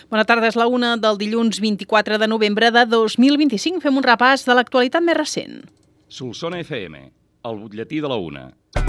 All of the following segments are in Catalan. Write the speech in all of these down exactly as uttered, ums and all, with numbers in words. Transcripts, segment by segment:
Bona tarda, és la una del dilluns vint-i-quatre de novembre de dos mil vint-i-cinc. Fem un repàs de l'actualitat més recent. Solsona F M, el butlletí de la una.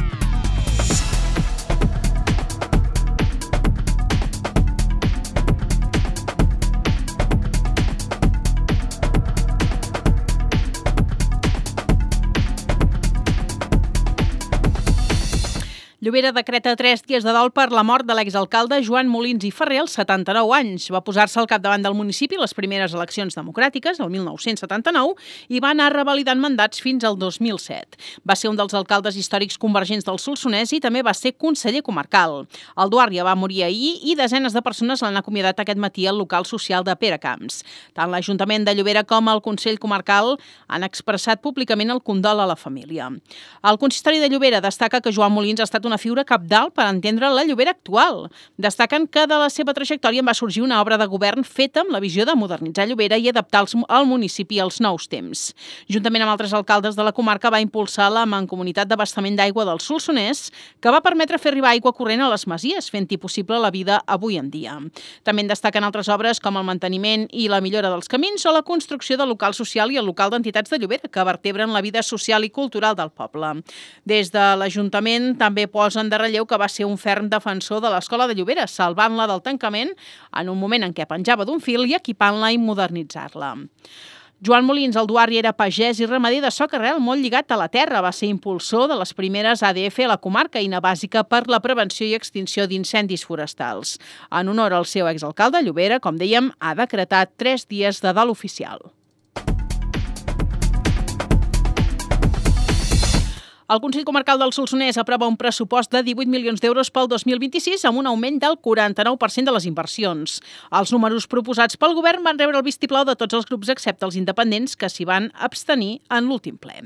Llobera decreta tres dies de dol per la mort de l'exalcalde Joan Molins i Ferrer, als setanta-nou anys. Va posar-se al capdavant del municipi les primeres eleccions democràtiques, el mil nou-cents setanta-nou, i va anar revalidant mandats fins al dos mil set. Va ser un dels alcaldes històrics convergents del Solsonès i també va ser conseller comarcal. El Duàrria va morir ahir i desenes de persones l'han acomiadat aquest matí al local social de Peracamps. Tant l'Ajuntament de Llobera com el Consell Comarcal han expressat públicament el condol a la família. El consistori de Llobera destaca que Joan Molins ha estat una figura cabdal per entendre la Llobera actual. Destaquen que de la seva trajectòria en va sorgir una obra de govern feta amb la visió de modernitzar Llobera i adaptar el municipi als nous temps. Juntament amb altres alcaldes de la comarca va impulsar la Mancomunitat d'Abastament d'Aigua del Solsonès, que va permetre fer arribar aigua corrent a les masies, fent-hi possible la vida avui en dia. També en destaquen altres obres com el manteniment i la millora dels camins o la construcció del local social i el local d'entitats de Llobera, que vertebren la vida social i cultural del poble. Des de l'Ajuntament també posen de relleu que va ser un ferm defensor de l'escola de Llobera, salvant-la del tancament en un moment en què penjava d'un fil i equipant-la i modernitzar-la. Joan Molins, el Duàrria, era pagès i ramader de soc arrel molt lligat a la terra. Va ser impulsor de les primeres A D F a la comarca, eina bàsica per la prevenció i extinció d'incendis forestals. En honor al seu exalcalde, Llobera, com dèiem, ha decretat tres dies de dol oficial. El Consell Comarcal del Solsonès aprova un pressupost de divuit milions d'euros pel dos mil vint-i-sis amb un augment del quaranta-nou per cent de les inversions. Els números proposats pel govern van rebre el vistiplau de tots els grups excepte els independents que s'hi van abstenir en l'últim ple.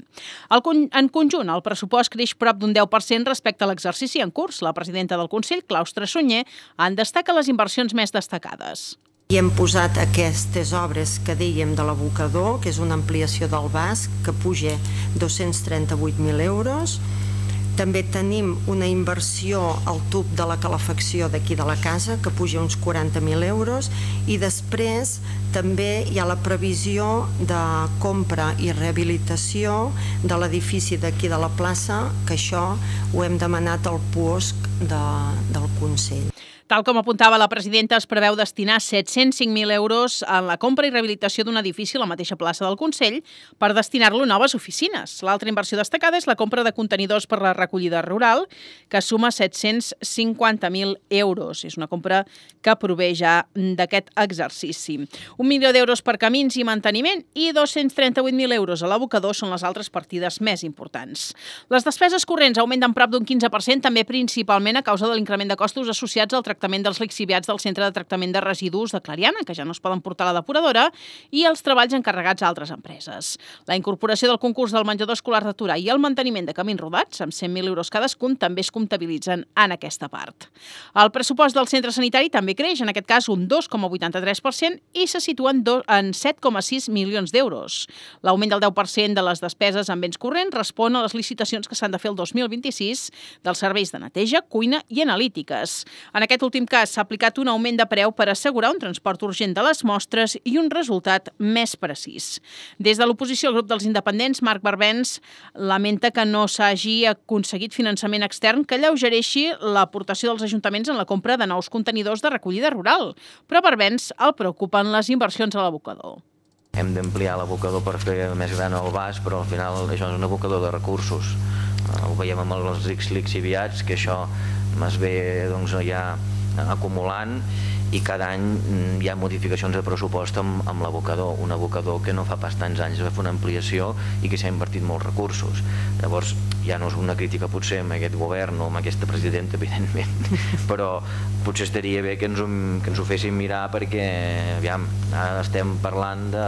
En conjunt, el pressupost creix prop d'un deu per cent respecte a l'exercici en curs. La presidenta del Consell, Claustre Sunyer, en destaca les inversions més destacades. I hem posat aquestes obres que dèiem de l'abocador, que és una ampliació del basc, que puja dos-cents trenta-vuit mil euros. També tenim una inversió al tub de la calefacció d'aquí de la casa, que puja uns quaranta mil euros. I després també hi ha la previsió de compra i rehabilitació de l'edifici d'aquí de la plaça, que això ho hem demanat al puosc de, del Consell. Tal com apuntava la presidenta, es preveu destinar set-cents cinc mil euros en la compra i rehabilitació d'un edifici a la mateixa plaça del Consell per destinar-lo a noves oficines. L'altra inversió destacada és la compra de contenidors per la recollida rural, que suma set-cents cinquanta mil euros. És una compra que prové ja d'aquest exercici. Un milió d'euros per camins i manteniment i dos-cents trenta-vuit mil euros a l'abocador són les altres partides més importants. Les despeses corrents augmenten prop d'un quinze per cent, també principalment a causa de l'increment de costos associats al tractament dels lixiviats del Centre de Tractament de Residus de Clariana, que ja no es poden portar a la depuradora, i els treballs encarregats a altres empreses. La incorporació del concurs del menjador escolar de Torà i el manteniment de camins rodats, amb cent mil euros cadascun, també es comptabilitzen en aquesta part. El pressupost del centre sanitari també creix, en aquest cas un dos coma vuitanta-tres per cent, i se situa en set coma sis milions d'euros. L'augment del deu per cent de les despeses en béns corrents respon a les licitacions que s'han de fer el dos mil vint-i-sis dels serveis de neteja, cuina i analítiques. En aquest últim cas s'ha aplicat un augment de preu per assegurar un transport urgent de les mostres i un resultat més precís. Des de l'oposició al grup dels independents, Marc Barbens lamenta que no s'hagi aconseguit finançament extern que alleugereixi l'aportació dels ajuntaments en la compra de nous contenidors de recollida rural, però Barbens el preocupen les inversions a l'abocador. Hem d'ampliar l'abocador per fer més gran el vas, però al final això és un abocador de recursos. Ho veiem amb els lixiviats, que això es ve doncs, ja acumulant i cada any hi ha modificacions de pressupost amb, amb l'abocador, un abocador que no fa pas tants anys va fer una ampliació i que s'ha invertit molts recursos. Llavors ja no és una crítica potser amb aquest govern o amb aquesta presidenta, evidentment, però potser estaria bé que ens ho, que ens ho fessin mirar perquè aviam, ara estem parlant de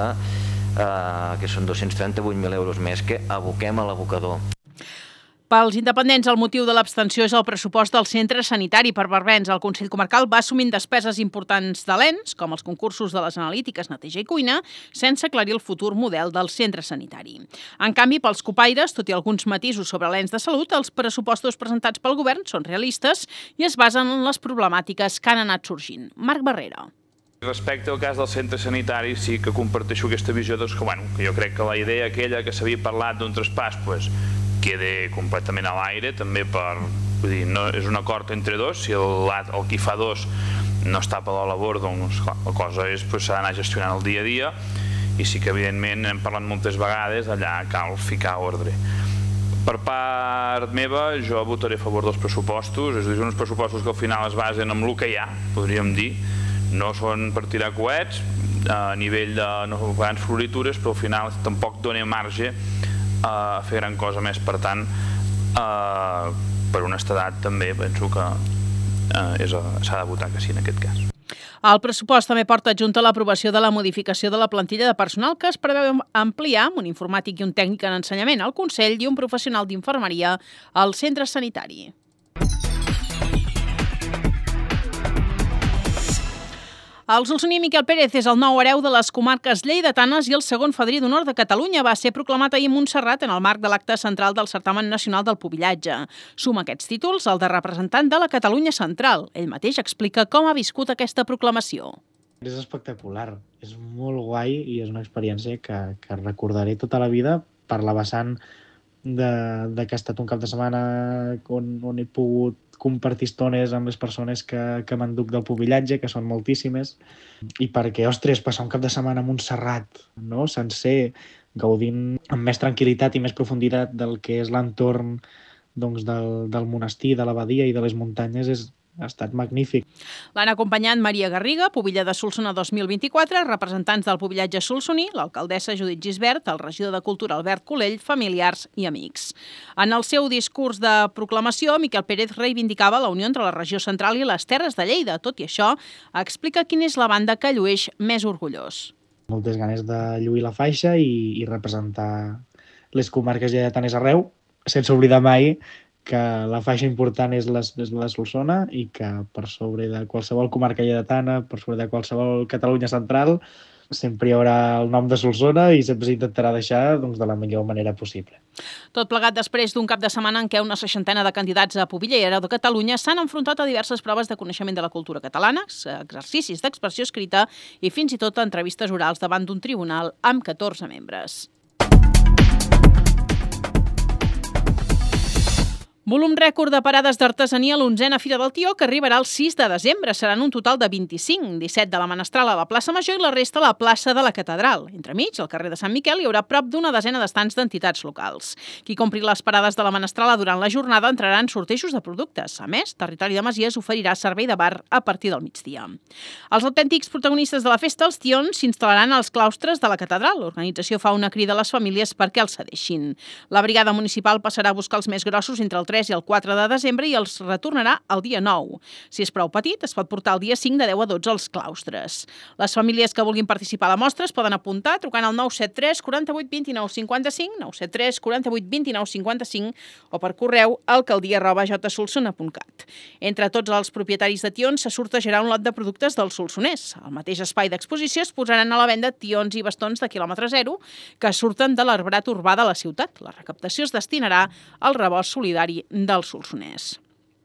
eh, que són dos-cents trenta-vuit mil euros més que aboquem a l'abocador. Pels independents, el motiu de l'abstenció és el pressupost del centre sanitari. Per Barbens, el Consell Comarcal va assumint despeses importants de l'ens, com els concursos de les analítiques, neteja i cuina, sense aclarir el futur model del centre sanitari. En canvi, pels copaires, tot i alguns matisos sobre l'ens de salut, els pressupostos presentats pel govern són realistes i es basen en les problemàtiques que han anat sorgint. Marc Barrera. Respecte al cas del centre sanitari, sí que comparteixo aquesta visió doncs, que, bueno, que jo crec que la idea aquella que s'havia parlat d'un traspàs pues, queda completament a l'aire, també per, vull dir, no, és un acord entre dos, si el, el qui fa dos no està per la labor, doncs clar, la cosa és pues, s'ha d'anar gestionant el dia a dia, i sí que evidentment hem parlat moltes vegades, allà cal ficar ordre. Per part meva, jo votaré a favor dels pressupostos, és a dir, uns pressupostos que al final es basen en el que hi ha, podríem dir, no són per tirar coets a nivell de no grans floritures, però al final tampoc dona marge a fer gran cosa més. Per tant, eh, per honestedat també penso que eh, s'ha de votar que sí en aquest cas. El pressupost també porta adjunta l'aprovació de la modificació de la plantilla de personal que es preveu ampliar amb un informàtic i un tècnic en ensenyament al Consell i un professional d'infermeria al centre sanitari. El solsoní Miquel Pérez és el nou hereu de les comarques lleidatanes i el segon fadrí d'honor de Catalunya. Va ser proclamat ahir a Montserrat en el marc de l'acte central del Certamen Nacional del Pubillatge. Suma aquests títols el de representant de la Catalunya Central. Ell mateix explica com ha viscut aquesta proclamació. És espectacular, és molt guai i és una experiència que, que recordaré tota la vida per la vessant de, de que ha estat un cap de setmana on, on he pogut compartir estones amb les persones que, que m'enduc del pubillatge, que són moltíssimes, i perquè, ostres, passar un cap de setmana a Montserrat, no?, sencer, gaudint amb més tranquil·litat i més profunditat del que és l'entorn doncs, del, del monestir, de l'abadia i de les muntanyes, és, ha estat magnífic. L'han acompanyat Maria Garriga, pubilla de Solsona dos mil vint-i-quatre, representants del pubillatge solsoní, l'alcaldessa Judit Gisbert, el regidor de Cultura Albert Colell, familiars i amics. En el seu discurs de proclamació, Miquel Pérez reivindicava la unió entre la regió central i les Terres de Lleida. Tot i això, explica quina és la banda que llueix més orgullós. Moltes ganes de lluir la faixa i, i representar les comarques lleidatanes arreu, sense oblidar mai que la faixa important és la, és la de Solsona i que per sobre de qualsevol comarca lleidatana, per sobre de qualsevol Catalunya central, sempre hi haurà el nom de Solsona i sempre s'intentarà deixar doncs, de la millor manera possible. Tot plegat després d'un cap de setmana en què una seixantena de candidats a pubilla i hereu de Catalunya s'han enfrontat a diverses proves de coneixement de la cultura catalana, exercicis d'expressió escrita i fins i tot entrevistes orals davant d'un tribunal amb catorze membres. Volum rècord de parades d'artesania a l'onzena Fira del Tió, que arribarà el sis de desembre. Seran un total de vint-i-cinc, disset de la Menestral a la plaça Major i la resta a la plaça de la Catedral. Entremig, al carrer de Sant Miquel, hi haurà prop d'una desena d'estants d'entitats locals. Qui compri les parades de la Menestrala durant la jornada entrarà en sortejos de productes. A més, Territori de Masies oferirà servei de bar a partir del migdia. Els autèntics protagonistes de la festa, els tions, s'instal·laran als claustres de la Catedral. L'organització fa una crida a les famílies perquè els cedeixin. La brigada municipal passarà a buscar els més grossos entre el tres i el quatre de desembre i els retornarà el dia nou. Si és prou petit, es pot portar el dia cinc de deu a dotze als claustres. Les famílies que vulguin participar a la mostra es poden apuntar trucant al nou set tres quaranta-vuit vint-i-nou cinquanta-cinc, nou set tres quaranta-vuit vint-i-nou cinquanta-cinc o per correu alcaldia arroba jsolsona punt cat. Entre tots els propietaris de tions se sortejarà un lot de productes dels solsoners. Al mateix espai d'exposició es posaran a la venda tions i bastons de quilòmetre zero que surten de l'arbrat urbà de la ciutat. La recaptació es destinarà al rebost solidari dels solsonès.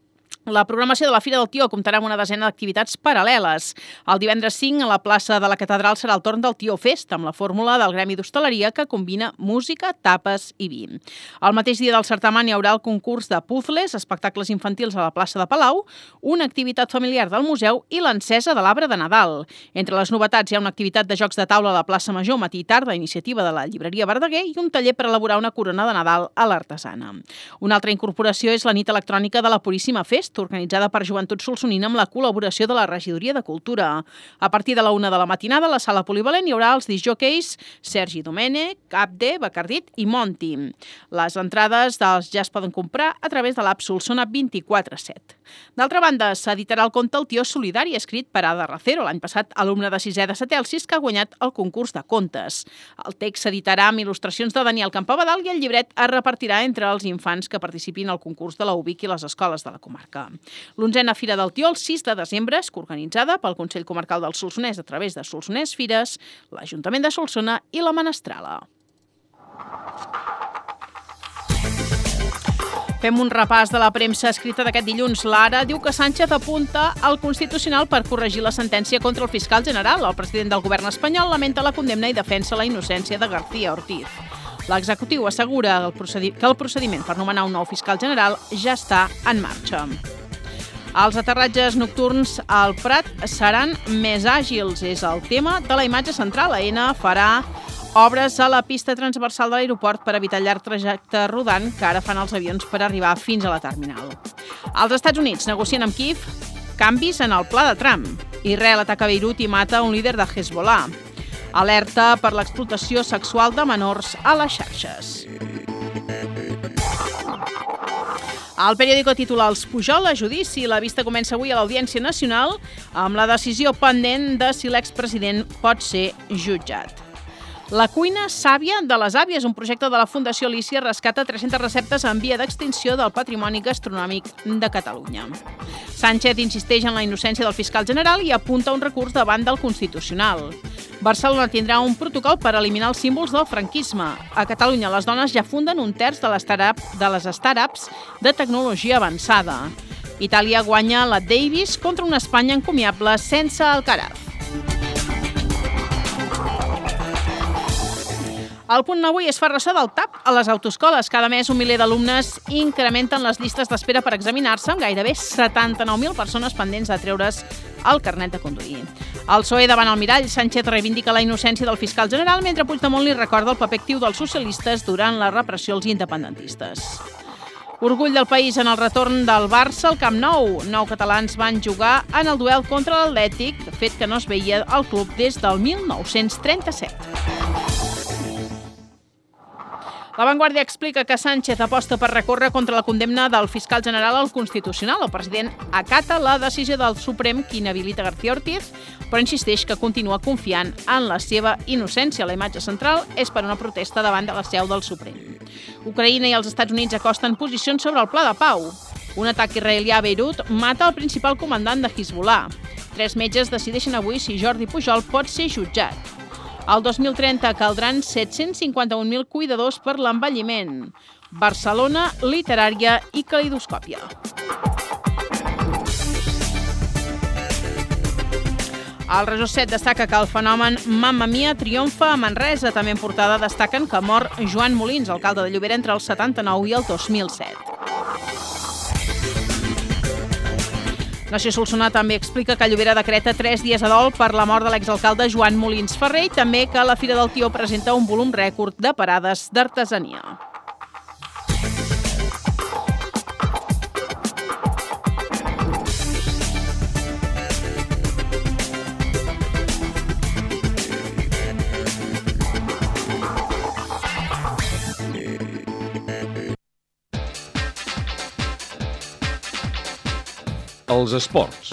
La programació de la Fira del Tió comptarà amb una desena d'activitats paral·leles. El divendres cinc, a la plaça de la Catedral, serà el torn del Tió Fest, amb la fórmula del Gremi d'Hostaleria que combina música, tapes i vi. El mateix dia del certamen hi haurà el concurs de puzles, espectacles infantils a la plaça de Palau, una activitat familiar del museu i l'encesa de l'arbre de Nadal. Entre les novetats hi ha una activitat de jocs de taula a la plaça Major matí i tarda, iniciativa de la llibreria Verdaguer, i un taller per elaborar una corona de Nadal a l'artesana. Una altra incorporació és la nit electrònica de la Puríssima Fest, organitzada per Joventut Solsonina amb la col·laboració de la Regidoria de Cultura. A partir de la una de la matinada, a la sala polivalent hi haurà els discjòqueis Sergi Domènech, Abde, Bacardit i Monti. Les entrades dels ja es poden comprar a través de l'app Solsona vint-i-quatre set. D'altra banda, s'editarà el conte El Tió Solidari, escrit per Ada Racero, l'any passat alumne de sisè de Satelsis, que ha guanyat el concurs de contes. El text s'editarà amb il·lustracions de Daniel Campabadal i el llibret es repartirà entre els infants que participin al concurs de la U B I C i les escoles de la comarca. L'onzena Fira del Tió, el sis de desembre, és coorganitzada pel Consell Comarcal del Solsonès a través de Solsonès Fires, l'Ajuntament de Solsona i la Menestrala. Fem un repàs de la premsa escrita d'aquest dilluns. L'Ara diu que Sánchez apunta al Constitucional per corregir la sentència contra el fiscal general. El president del govern espanyol lamenta la condemna i defensa la innocència de García Ortiz. L'executiu assegura que el procediment per nomenar un nou fiscal general ja està en marxa. Els aterratges nocturns al Prat seran més àgils. És el tema de la imatge central. Aena farà obres a la pista transversal de l'aeroport per evitar el llarg trajecte rodant que ara fan els avions per arribar fins a la terminal. Els Estats Units negocien amb Kíev canvis en el pla de Trump. Israel ataca Beirut i mata un líder de Hezbollah. Alerta per l'explotació sexual de menors a les xarxes. El periòdico titula Els Pujol a judici. La vista comença avui a l'Audiència Nacional amb la decisió pendent de si l'expresident pot ser jutjat. La cuina sàvia de les àvies, un projecte de la Fundació Alícia, rescata tres-centes receptes en via d'extinció del patrimoni gastronòmic de Catalunya. Sánchez insisteix en la innocència del fiscal general i apunta un recurs davant del Constitucional. Barcelona tindrà un protocol per eliminar els símbols del franquisme. A Catalunya les dones ja funden un terç de les startups de tecnologia avançada. Itàlia guanya la Davis contra una Espanya encomiable sense Alcaraz. El Punt avui es fa ressò del T A P a les autoescoles. Cada mes un miler d'alumnes incrementen les llistes d'espera per examinar-se amb gairebé setanta-nou mil persones pendents de treure's el carnet de conduir. El P S O E davant el mirall. Sánchez reivindica la innocència del fiscal general mentre Puigdemont li recorda el paper actiu dels socialistes durant la repressió als independentistes. Orgull del país en el retorn del Barça al Camp Nou. Nou catalans van jugar en el duel contra l'Atlètic, fet que no es veia al club des del mil nou-cents trenta-set. La Vanguardia explica que Sánchez aposta per recórrer contra la condemna del fiscal general al Constitucional. El president acata la decisió del Suprem que inhabilita García Ortiz, però insisteix que continua confiant en la seva innocència. La imatge central és per una protesta davant de la seu del Suprem. Ucraïna i els Estats Units acosten posicions sobre el pla de pau. Un atac israelià a Beirut mata el principal comandant de Hezbollah. Tres metges decideixen avui si Jordi Pujol pot ser jutjat. Al dos mil trenta caldran set-cents cinquanta-un mil cuidadors per l'envelliment. Barcelona, literària i calidoscòpia. El Resó set destaca que el fenomen Mamma Mia triomfa a Manresa. També en portada destaquen que mor Joan Molins, alcalde de Llobera, entre el setanta-nou i el dos mil set. Nació Solsona també explica que Llobera decreta tres dies a dol per la mort de l'exalcalde Joan Molins Ferrer i també que la Fira del Tió presenta un volum rècord de parades d'artesania. Els esports.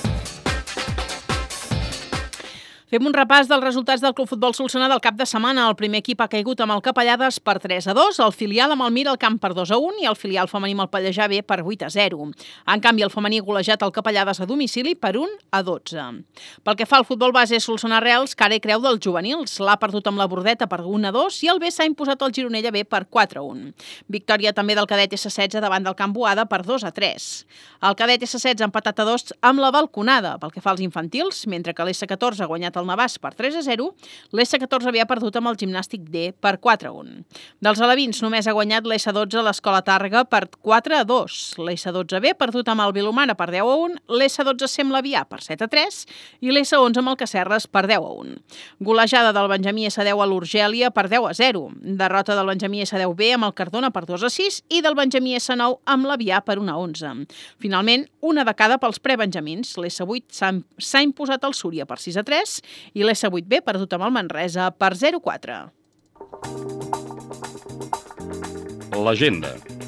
Fem un repàs dels resultats del Club Futbol Solsona del cap de setmana. El primer equip ha caigut amb el Capellades per tres a dos, el filial amb el Mir al camp per dos a un i el filial femení amb el Pallejà B per vuit a zero. En canvi, el femení ha golejat el Capellades a domicili per un a dotze. Pel que fa al futbol base Solsona Reals, cara i creu dels juvenils. L'ha perdut amb la Bordeta per un a dos i el B s'ha imposat al Gironella B per quatre a un. Victòria també del cadet S setze davant del Camp Boada per dos a tres. El cadet S setze ha empatat a dos amb la Balconada. Pel que fa als infantils, mentre que l'S catorze ha guanyat el Navàs per tres a zero, l'S catorze havia perdut amb el Gimnàstic D per quatre a un. Dels alevins només ha guanyat l'S dotze a l'Escola Tàrrega per quatre a dos. L'S dotze B ha perdut amb el Vilomara per deu a un, l'S dotze Semblavià per set a tres i l'S onze amb el Casserres per deu a un. Golejada del Benjamí S deu a l'Urgèlia per deu a zero. Derrota del Benjamí S deu B amb el Cardona per dos a sis i del Benjamí S nou amb l'Avià per un a onze. Finalment, una de cada pels prebenjamins. L'S vuit s'ha imposat al Súria per sis a tres i l'S vuit B perdut amb el Manresa per zero a quatre. L'agenda.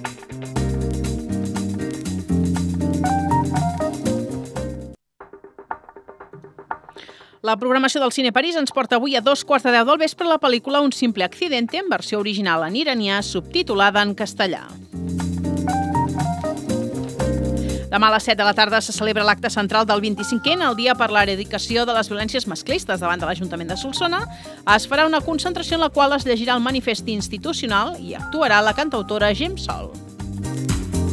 La programació del Cine París ens porta avui a dos quarts de deu del vespre la pel·lícula Un simple accidente en versió original en iranià subtitulada en castellà. Demà a les set de la tarda se celebra l'acte central del vint-i-cinquè, el dia per l'eradicació de les violències masclistes davant de l'Ajuntament de Solsona. Es farà una concentració en la qual es llegirà el manifest institucional i actuarà la cantautora Gem Sol.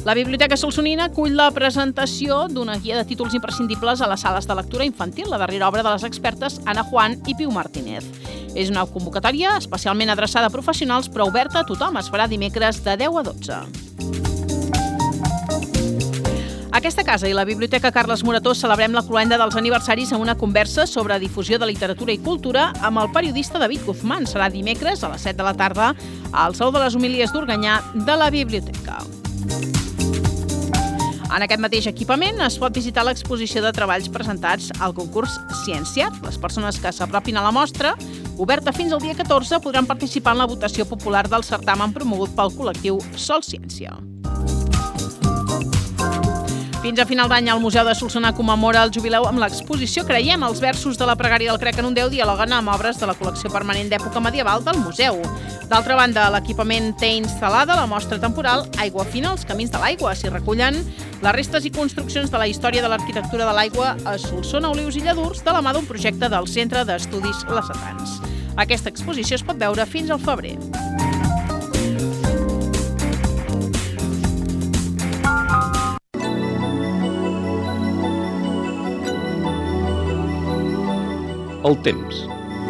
La Biblioteca Solsonina acull la presentació d'una guia de títols imprescindibles a les sales de lectura infantil, la darrera obra de les expertes Anna Juan i Piu Martínez. És una convocatòria especialment adreçada a professionals, però oberta a tothom. Es farà dimecres de deu a dotze. A aquesta casa i la Biblioteca Carles Morató celebrem la cloenda dels aniversaris amb una conversa sobre difusió de literatura i cultura amb el periodista David Guzmán. Serà dimecres a les set de la tarda al Saló de les Homilies d'Organyà de la Biblioteca. En aquest mateix equipament es pot visitar l'exposició de treballs presentats al concurs Ciència. Les persones que s'apropin a la mostra, oberta fins al dia catorze, podran participar en la votació popular del certamen promogut pel col·lectiu Sol Ciència. Fins a final d'any, el Museu de Solsona commemora el jubileu amb l'exposició Creiem. Els versos de la pregària del Crec en un Déu dialoguen amb obres de la col·lecció permanent d'època medieval del museu. D'altra banda, l'equipament té instal·lada la mostra temporal Aigua Fina, els camins de l'aigua. S'hi recullen les restes i construccions de la història de l'arquitectura de l'aigua a Solsona, Olius i Lladurs, de la mà d'un projecte del Centre d'Estudis Lacetans. Aquesta exposició es pot veure fins al febrer. El temps.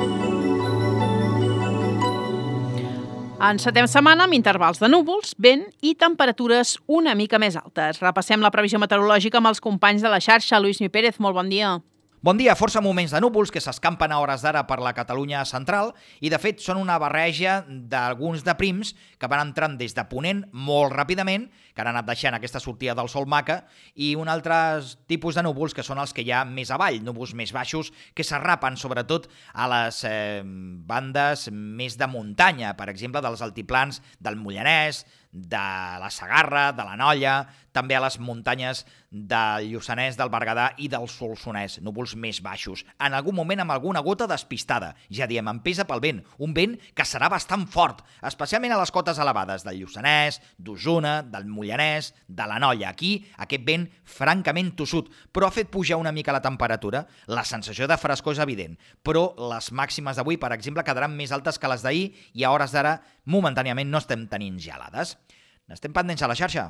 Encetem setmana amb intervals de núvols, vent i temperatures una mica més altes. Repassem la previsió meteorològica amb els companys de la xarxa. Lluís Mi Pérez, molt bon dia. Bon dia, força moments de núvols que s'escampen a hores d'ara per la Catalunya central i, de fet, són una barreja d'alguns de prims que van entrant des de ponent molt ràpidament, que han anat deixant aquesta sortida del sol maca, i un altre tipus de núvols que són els que hi ha més avall, núvols més baixos que s'arrapen sobretot a les eh, bandes més de muntanya, per exemple, dels altiplans del Mollanès, de la Segarra, de la Nolla, també a les muntanyes del Lluçanès, del Berguedà i del Solsonès, núvols més baixos. En algun moment amb alguna gota despistada, ja diem, amb pesa pel vent, un vent que serà bastant fort, especialment a les cotes elevades del Lluçanès, d'Osona, del Mollanès, de la Nolla. Aquí, aquest vent francament tossut, però ha fet pujar una mica la temperatura. La sensació de frescor és evident, però les màximes d'avui, per exemple, quedaran més altes que les d'ahir i a hores d'ara, momentàniament, no estem tenint gelades. N'estem pendents a la xarxa.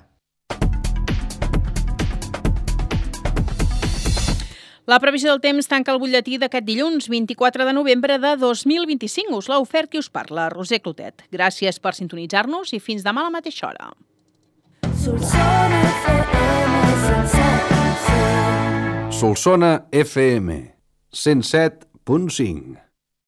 La previsió del temps tanca el butlletí d'aquest dilluns, vint-i-quatre de novembre de dos mil vint-i-cinc. Us l'ha ofert qui us parla, Roser Clotet. Gràcies per sintonitzar-nos i fins demà a la mateixa hora. Solsona F M cent set punt cinc.